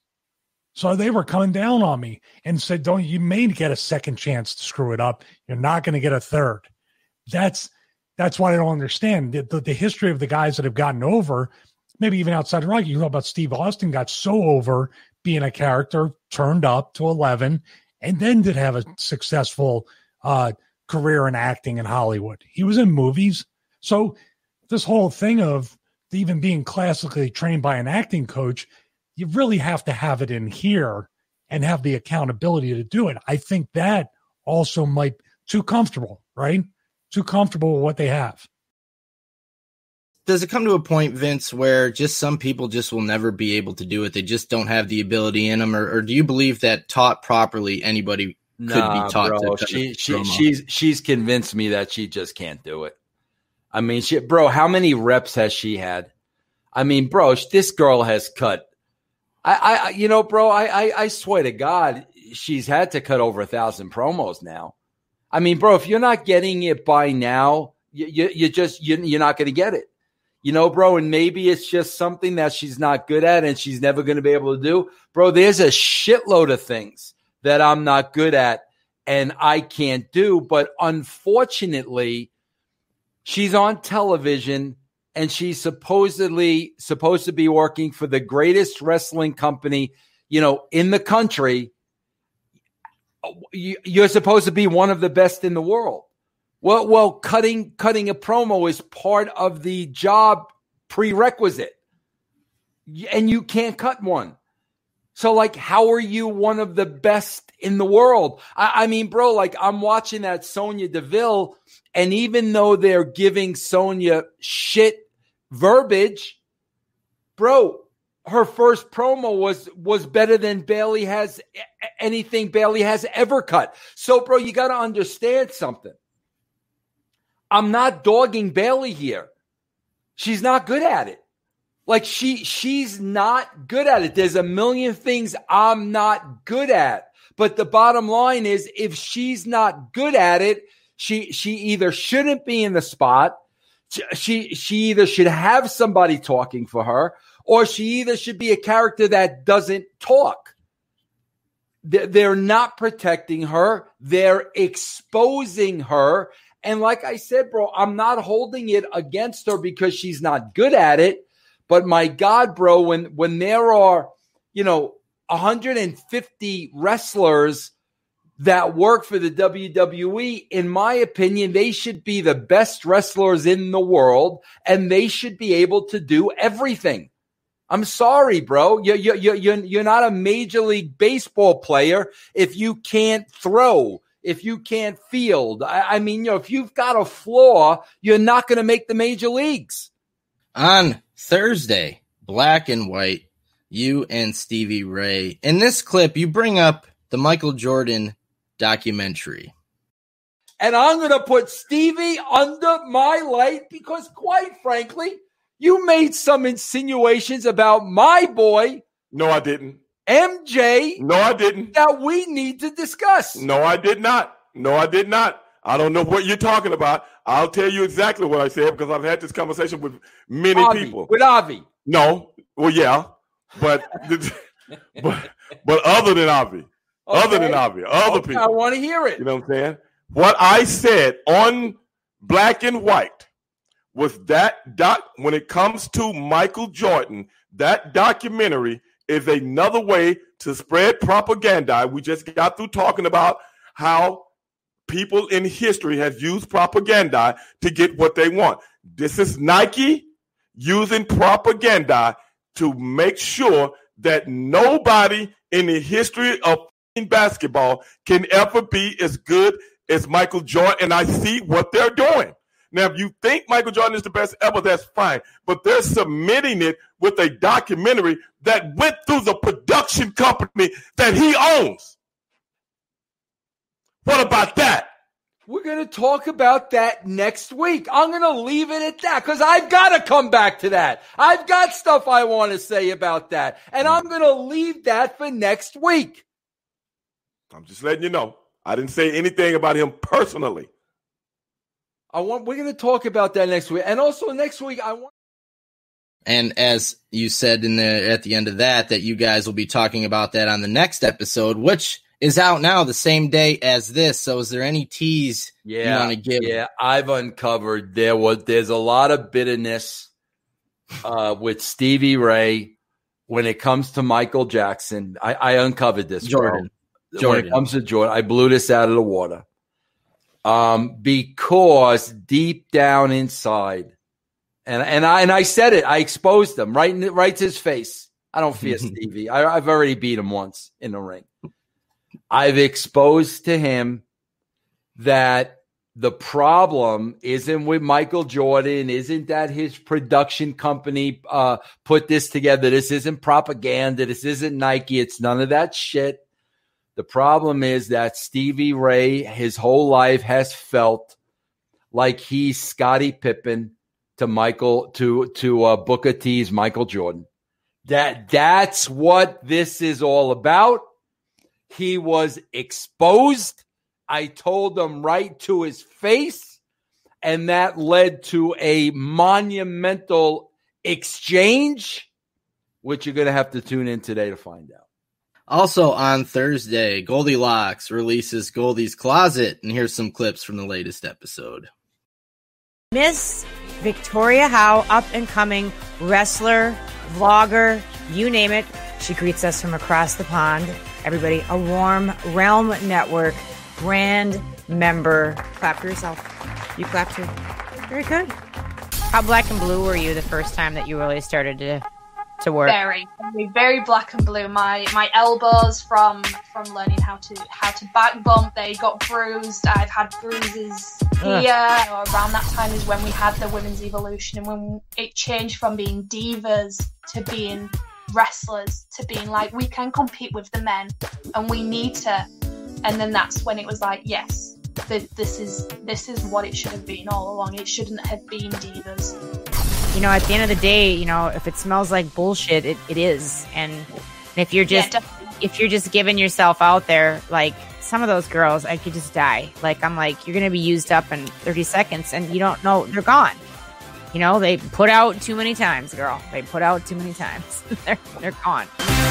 So they were coming down on me and said, don't, you may get a second chance to screw it up. You're not going to get a third. That's, that's what I don't understand. The, the, the history of the guys that have gotten over, maybe even outside of Rocky, you know about Steve Austin got so over being a character, turned up to eleven, and then did have a successful uh, career in acting in Hollywood. He was in movies. So this whole thing of even being classically trained by an acting coach, you really have to have it in here and have the accountability to do it. I think that also might too comfortable, right? Too comfortable with what they have. Does it come to a point, Vince, where just some people just will never be able to do it? They just don't have the ability in them, or, or do you believe that taught properly, anybody could nah, be taught bro. to? She, she, she's she's convinced me that she just can't do it. I mean, she, bro, how many reps has she had? I mean, bro, this girl has cut. I, I, you know, bro, I, I, I swear to God, she's had to cut over a thousand promos now. I mean, bro, if you're not getting it by now, you, you, you just you, you're not going to get it. You know, bro, and maybe it's just something that she's not good at and she's never going to be able to do. Bro, there's a shitload of things that I'm not good at and I can't do. But unfortunately, she's on television and she's supposedly supposed to be working for the greatest wrestling company, you know, in the country. You're supposed to be one of the best in the world. Well, well, cutting cutting a promo is part of the job prerequisite, and you can't cut one. So, like, how are you one of the best in the world? I, I mean, bro, like, I'm watching that Sonya Deville, and even though they're giving Sonya shit verbiage, bro, her first promo was was better than Bayley has anything Bayley has ever cut. So, bro, you got to understand something. I'm not dogging Bayley here. She's not good at it. Like, she she's not good at it. There's a million things I'm not good at. But the bottom line is, if she's not good at it, she she either shouldn't be in the spot, she she either should have somebody talking for her, or she either should be a character that doesn't talk. They're not protecting her. They're exposing her. And like I said, bro, I'm not holding it against her because she's not good at it. But my God, bro, when, when there are, you know, one hundred fifty wrestlers that work for the W W E, in my opinion, they should be the best wrestlers in the world, and they should be able to do everything. I'm sorry, bro. You're, you're, you're, you're not a Major League Baseball player if you can't throw, if you can't field. I, I mean, you know, if you've got a flaw, you're not going to make the major leagues. On Thursday, Black and White, you and Stevie Ray. In this clip, you bring up the Michael Jordan documentary. And I'm going to put Stevie under my light because, quite frankly, you made some insinuations about my boy. No, I didn't. M J. No, I didn't. That we need to discuss. No, I did not. No, I did not. I don't know what you're talking about. I'll tell you exactly what I said because I've had this conversation with many Avi, people. With Avi. No. Well, yeah. But but, but other than Avi. Okay. Other than Avi. Other okay, people. I want to hear it. You know what I'm saying? What I said on Black and White was that doc, when it comes to Michael Jordan, that documentary is another way to spread propaganda. We just got through talking about how people in history have used propaganda to get what they want. This is Nike using propaganda to make sure that nobody in the history of basketball can ever be as good as Michael Jordan. And I see what they're doing. Now, if you think Michael Jordan is the best ever, that's fine. But they're submitting it with a documentary that went through the production company that he owns. What about that? We're going to talk about that next week. I'm going to leave it at that because I've got to come back to that. I've got stuff I want to say about that. And I'm going to leave that for next week. I'm just letting you know. I didn't say anything about him personally. I want. We're going to talk about that next week. And also next week, I want. And as you said in the at the end of that, that you guys will be talking about that on the next episode, which is out now the same day as this. So is there any tease yeah, you want to give? Yeah, I've uncovered there was there's a lot of bitterness uh, with Stevie Ray when it comes to Michael Jackson. I, I uncovered this. Jordan. Bro. Jordan. When it comes to Jordan, I blew this out of the water. Um, because deep down inside, and and I and I said it, I exposed him right in, right to his face. I don't fear Stevie. I, I've already beat him once in the ring. I've exposed to him that the problem isn't with Michael Jordan, isn't that his production company uh, put this together. This isn't propaganda. This isn't Nike. It's none of that shit. The problem is that Stevie Ray, his whole life, has felt like he's Scottie Pippen to Michael to to uh, Booker T's Michael Jordan. That that's what this is all about. He was exposed. I told him right to his face, and that led to a monumental exchange, which you're going to have to tune in today to find out. Also on Thursday, Goldilocks releases Goldie's Closet, and here's some clips from the latest episode. Miss Victoria Howe, up-and-coming wrestler, vlogger, you name it. She greets us from across the pond. Everybody, a warm Realm Network brand member. Clap for yourself. You clap too. Very good. How black and blue were you the first time that you really started to to work? Very, very, very black and blue. My my elbows from from learning how to how to back bump, they got bruised. I've had bruises here. You know, around that time is when we had the women's evolution, and when it changed from being divas to being wrestlers to being like, we can compete with the men and we need to. And then that's when it was like, yes, th- this is this is what it should have been all along. It shouldn't have been divas. You know, at the end of the day, you know, if it smells like bullshit, it, it is. And if you're just Yeah, if you're just giving yourself out there, like some of those girls, I could just die. Like, I'm like, you're gonna be used up in thirty seconds, and you don't know they're gone. You know, they put out too many times, girl. They put out too many times. they're they're gone.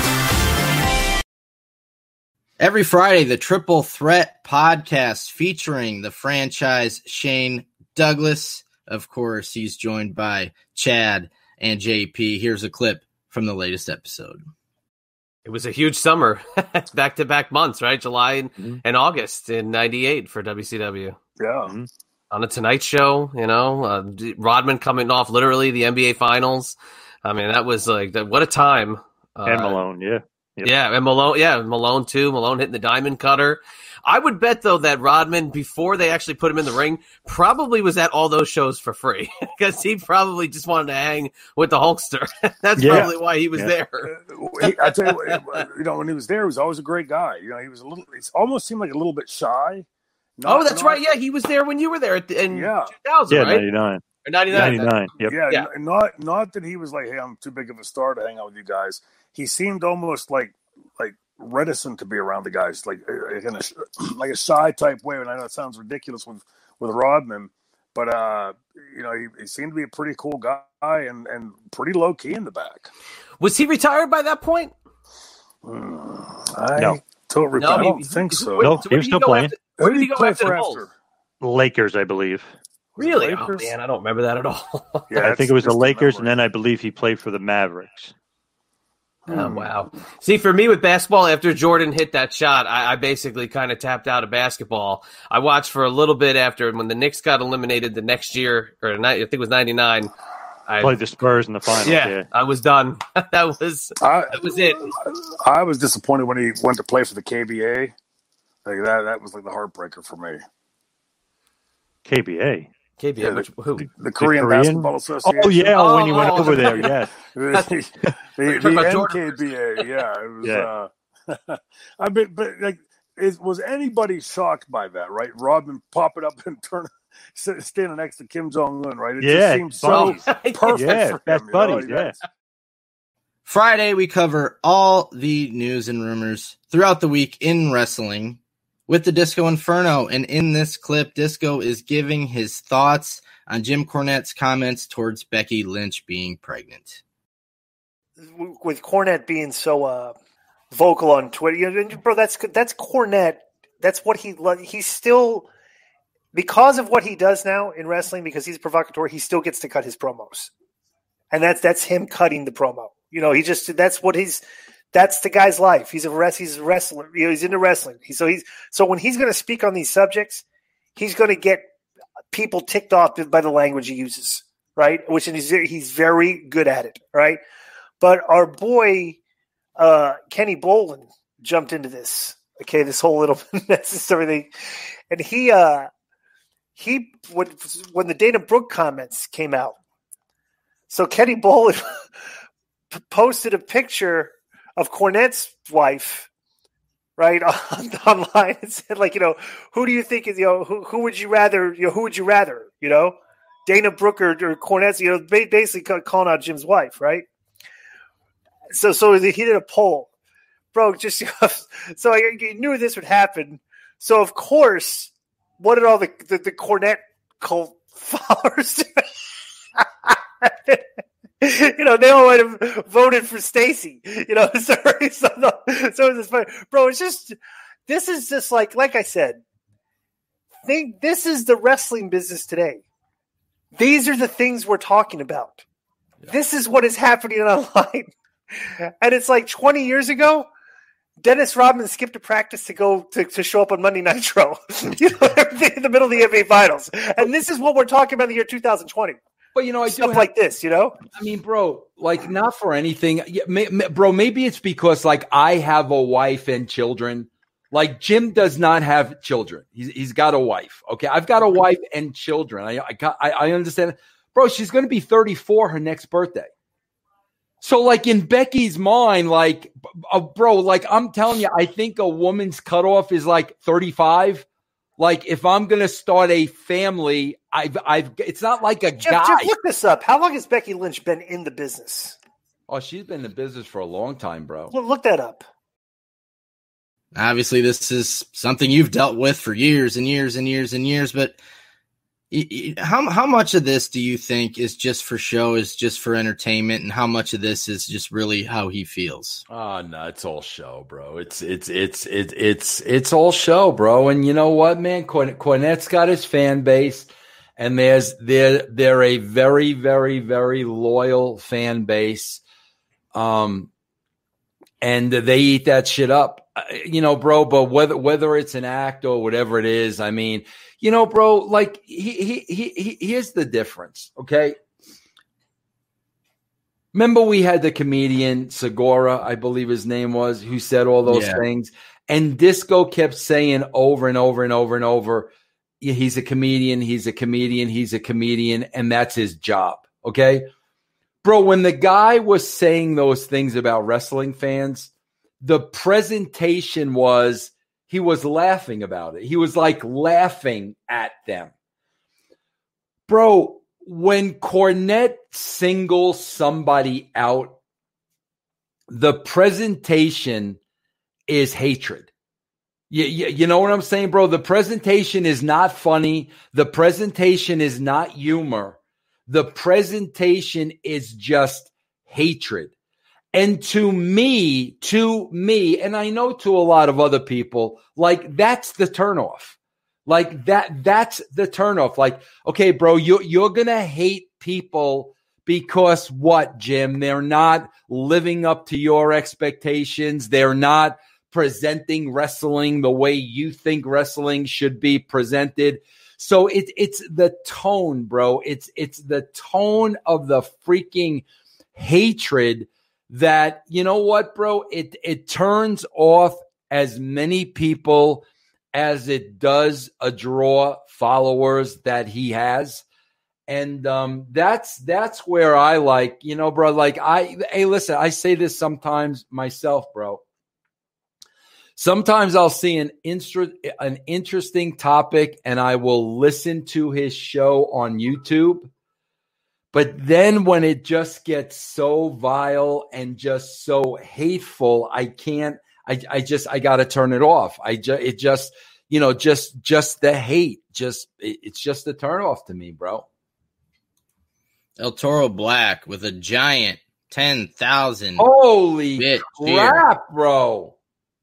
Every Friday, the Triple Threat podcast featuring the franchise Shane Douglas. Of course, he's joined by Chad and J P. Here's a clip from the latest episode. It was a huge summer, back-to-back months, right? July and, mm-hmm. and August in ninety-eight for W C W. Yeah. Mm-hmm. On the Tonight Show, you know, uh, Rodman coming off literally the N B A Finals. I mean, that was like, that, what a time. Uh, and Malone, yeah. Yep. Yeah, and Malone, yeah, Malone too. Malone hitting the diamond cutter. I would bet, though, that Rodman, before they actually put him in the ring, probably was at all those shows for free because he probably just wanted to hang with the Hulkster. That's yeah. probably why he was yeah. there. Uh, he, I tell you, what, you know, when he was there, he was always a great guy. You know, he was a little, it almost seemed like a little bit shy. Not, oh, that's not, right. Yeah, he was there when you were there at the, in yeah. two thousand, yeah, right? ninety-nine. Or ninety-nine. ninety-nine, yep. Yeah, yeah, not not that he was like, hey, I'm too big of a star to hang out with you guys. He seemed almost like like reticent to be around the guys, like in a, like a shy type way. And I know it sounds ridiculous with, with Rodman, but uh, you know, he, he seemed to be a pretty cool guy and, and pretty low key in the back. Was he retired by that point? Mm, I no. don't, no, I don't he, think he, so. No, so he was still playing. After, where did he go play after for the after? Bulls? Lakers, I believe. Really? Lakers? Oh man, I don't remember that at all. Yeah, I think it was the Lakers, and then I believe he played for the Mavericks. Oh, wow. See, for me with basketball, after Jordan hit that shot, I, I basically kind of tapped out of basketball. I watched for a little bit after when the Knicks got eliminated the next year, or I think it was ninety-nine. I played the Spurs in the finals. Yeah, yeah. I was done. that was I, that was it. I was disappointed when he went to play for the K B A. Like that, that was like the heartbreaker for me. K B A. K B A, yeah, which, the, who? The, the Korean, Korean Basketball Association. Oh, yeah, oh, when you went oh, over there, yes. the the, the N K B A, yeah. It was, yeah. Uh, I mean, but like, is, was anybody shocked by that, right? Rodman popping up and turning, standing next to Kim Jong-un, right? It yeah, just seemed so perfect yeah, for best him. buddies, you know? yeah. Friday, we cover all the news and rumors throughout the week in wrestling with the Disco Inferno. And in this clip, Disco is giving his thoughts on Jim Cornette's comments towards Becky Lynch being pregnant. With Cornette being so uh, vocal on Twitter, you know, bro, that's that's Cornette. That's what he he's still, because of what he does now in wrestling, because he's a provocateur, he still gets to cut his promos, and that's that's him cutting the promo. You know, he just that's what he's. That's the guy's life. He's a rest. He's a wrestler. You know, he's into wrestling. He, so he's so when he's going to speak on these subjects, he's going to get people ticked off by the language he uses, right? Which is he's very good at it, right? But our boy uh, Kenny Bolin jumped into this. Okay, this whole little necessary thing, and he uh, he when when the Dana Brooke comments came out, so Kenny Bolin posted a picture of Cornette's wife, right, on, online, and said, like, you know, who do you think is, you know, who, who would you rather, you know, who would you rather, you know, Dana Brooke or, or Cornette's, you know, basically calling out Jim's wife, right? So, so he did a poll, bro. Just so I knew this would happen. So, of course, what did all the the, the Cornette cult followers do? You know, they all might have voted for Stacy. You know, so, so, so it's funny. Bro, it's just, this is just like, like I said, think this is the wrestling business today. These are the things we're talking about. Yeah. This is what is happening online. And it's like twenty years ago, Dennis Rodman skipped a practice to go to, to show up on Monday Nitro, you know, in the middle of the N B A Finals. And this is what we're talking about in the year two thousand twenty. But, you know, I Stuff do have, like this, you know? I mean, bro, like, not for anything. Yeah, may, may, bro, maybe it's because, like, I have a wife and children. Like, Jim does not have children. He's, he's got a wife, okay? I've got a wife and children. I, I, got, I, I understand. Bro, she's going to be thirty-four her next birthday. So, like, in Becky's mind, like, uh, bro, like, I'm telling you, I think a woman's cutoff is, like, thirty-five. Like, if I'm going to start a family, I've, I've, it's not like a Jeff, guy. Jeff, look this up. How long has Becky Lynch been in the business? Oh, she's been in the business for a long time, bro. Well, look that up. Obviously, this is something you've dealt with for years and years and years and years, but how how much of this do you think is just for show, is just for entertainment, and how much of this is just really how he feels? Oh no, it's all show, bro. It's it's it's it's it's it's all show, bro. And you know what, man? Cornette's got his fan base, and there's they're they're a very very very loyal fan base, um, and they eat that shit up, you know, bro. But whether whether it's an act or whatever it is, I mean. You know, bro, like he, he, he, he, here's the difference, okay? Remember we had the comedian Segura, I believe his name was, who said all those Yeah. things. And Disco kept saying over and over and over and over, he's a comedian, he's a comedian, he's a comedian, and that's his job, okay? Bro, when the guy was saying those things about wrestling fans, the presentation was, he was laughing about it. He was like laughing at them. Bro, when Cornette singles somebody out, the presentation is hatred. You, you, you know what I'm saying, bro? The presentation is not funny. The presentation is not humor. The presentation is just hatred. And to me, to me, and I know to a lot of other people, like that's the turnoff. Like that, that's the turnoff. Like, okay, bro, you, you're going to hate people because what, Jim? They're not living up to your expectations. They're not presenting wrestling the way you think wrestling should be presented. So it, it's the tone, bro. It's, it's the tone of the freaking hatred that, you know what, bro, it it turns off as many people as it does a draw followers that he has. And um, that's that's where I like, you know, bro, like I, hey, listen, I say this sometimes myself, bro. Sometimes I'll see an, instru- an interesting topic and I will listen to his show on YouTube. But then when it just gets so vile and just so hateful, I can't, I, I just, I got to turn it off. I just, it just, you know, just, just the hate, just, it, it's just a turn off to me, bro. El Toro Black with a giant ten thousand. Holy bit crap, cheer. bro.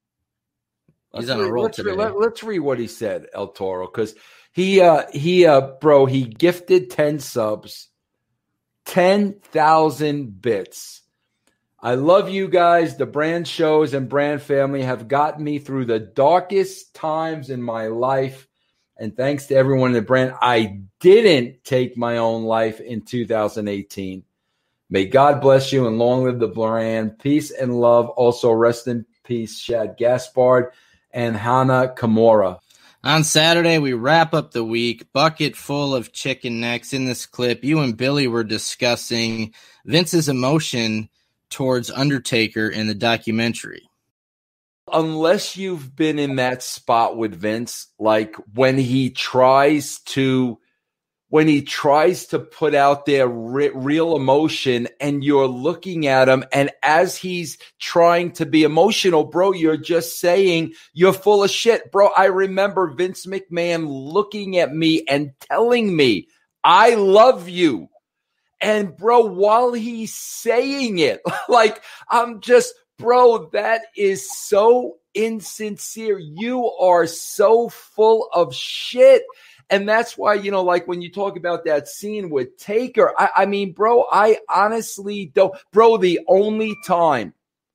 He's Let's on a read, roll let's, today. read, let, let's read what he said, El Toro, because he, uh, he, uh, bro, he gifted ten subs. ten thousand bits. I love you guys. The brand shows and brand family have gotten me through the darkest times in my life. And thanks to everyone in the brand, I didn't take my own life in two thousand eighteen. May God bless you and long live the brand. Peace and love. Also, rest in peace, Shad Gaspard and Hana Kimura. On Saturday, we wrap up the week, bucket full of chicken necks. In this clip, you and Billy were discussing Vince's emotion towards Undertaker in the documentary. Unless you've been in that spot with Vince, like when he tries to, when he tries to put out their re- real emotion and you're looking at him, and as he's trying to be emotional, bro, you're just saying you're full of shit, bro. I remember Vince McMahon looking at me and telling me, I love you. And bro, while he's saying it, like I'm just, bro, that is so insincere. You are so full of shit. And that's why, you know, like when you talk about that scene with Taker, I, I mean, bro, I honestly don't, bro, the only time,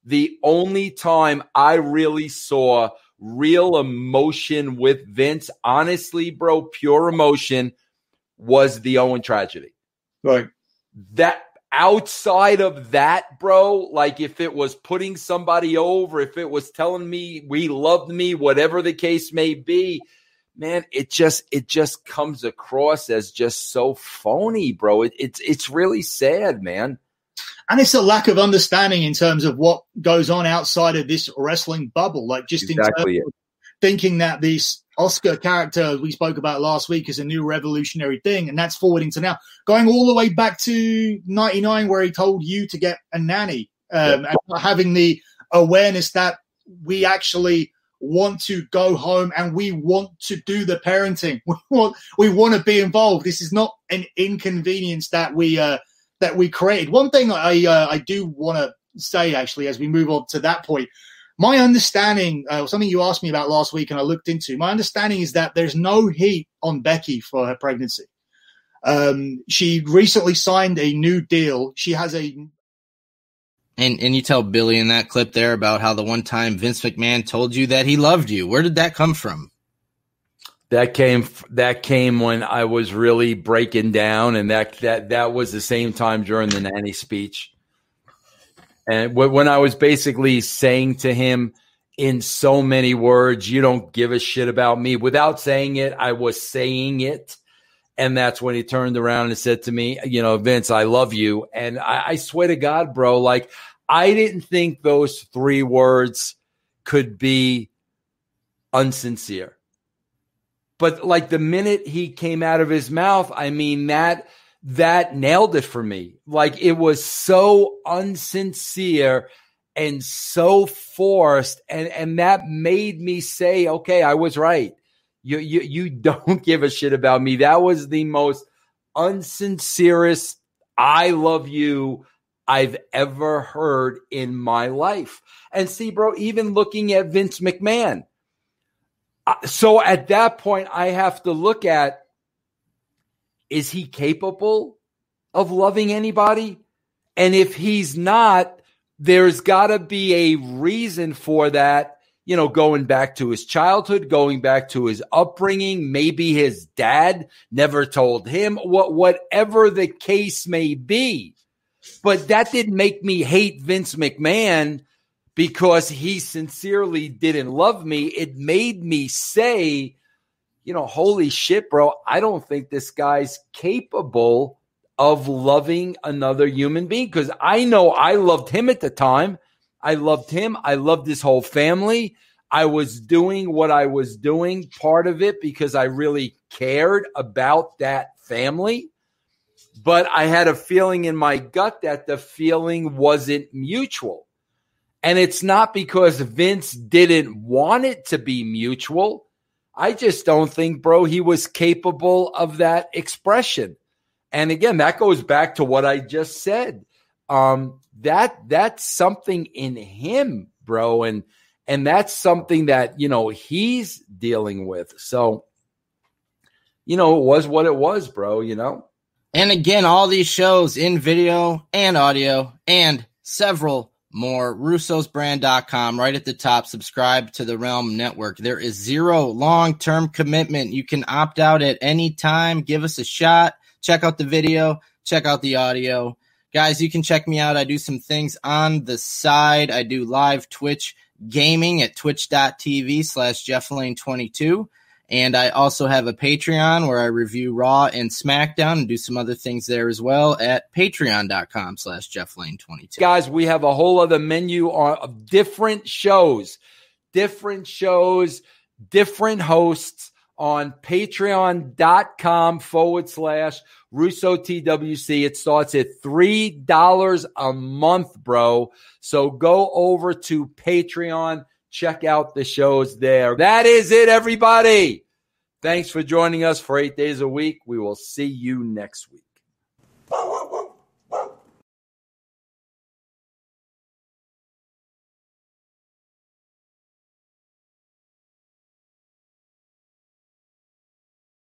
the only time I really saw real emotion with Vince, honestly, bro, pure emotion, was the Owen tragedy. Right. That outside of that, bro, like if it was putting somebody over, if it was telling me we loved me, whatever the case may be, man, it just it just comes across as just so phony, bro. It, it's it's really sad, man. And it's a lack of understanding in terms of what goes on outside of this wrestling bubble. Like just Exactly in terms of thinking that this Oscar character we spoke about last week is a new revolutionary thing, and that's forwarding to now. Going all the way back to ninety-nine where he told you to get a nanny, um, yeah. and not having the awareness that we actually want to go home and we want to do the parenting. We want we want to be involved. This is not an inconvenience that we uh, that we created. One thing I uh, I do want to say actually as we move on to that point, my understanding, uh, something you asked me about last week and I looked into, my understanding is that there's no heat on Becky for her pregnancy. Um, she recently signed a new deal. She has a And and you tell Billy in that clip there about how the one time Vince McMahon told you that he loved you. Where did that come from? That came that came when I was really breaking down, and that that that was the same time during the nanny speech. And when I was basically saying to him in so many words, you don't give a shit about me. Without saying it, I was saying it. And that's when he turned around and said to me, you know, Vince, I love you. And I, I swear to God, bro, like I didn't think those three words could be unsincere. But like the minute he came out of his mouth, I mean, that that nailed it for me. Like it was so unsincere and so forced. And, and that made me say, okay, I was right. You, you you don't give a shit about me. That was the most unsincerest I love you I've ever heard in my life. And see, bro, even looking at Vince McMahon. So at that point, I have to look at, is he capable of loving anybody? And if he's not, there's got to be a reason for that. You know, going back to his childhood, going back to his upbringing, maybe his dad never told him, what, whatever the case may be. But that didn't make me hate Vince McMahon because he sincerely didn't love me. It made me say, you know, holy shit, bro, I don't think this guy's capable of loving another human being, because I know I loved him at the time. I loved him. I loved his whole family. I was doing what I was doing, part of it because I really cared about that family. But I had a feeling in my gut that the feeling wasn't mutual. And it's not because Vince didn't want it to be mutual. I just don't think, bro, he was capable of that expression. And again, that goes back to what I just said. Um, that that's something in him, bro. And, and that's something that, you know, he's dealing with. So, you know, it was what it was, bro, you know? And again, all these shows in video and audio and several more, russos brand dot com, right at the top. Subscribe to the Realm Network. There is zero long-term commitment. You can opt out at any time. Give us a shot. Check out the video. Check out the audio. Guys, you can check me out. I do some things on the side. I do live Twitch gaming at twitch.tv slash Jeff Lane 22. And I also have a Patreon where I review Raw and SmackDown and do some other things there as well at patreon.com slash Jeff Lane 22. Guys, we have a whole other menu of different shows, different shows, different hosts on patreon.com forward slash Russo T W C. It starts at three dollars a month, bro. So go over to Patreon. Check out the shows there. That is it, everybody. Thanks for joining us for eight days a week. We will see you next week.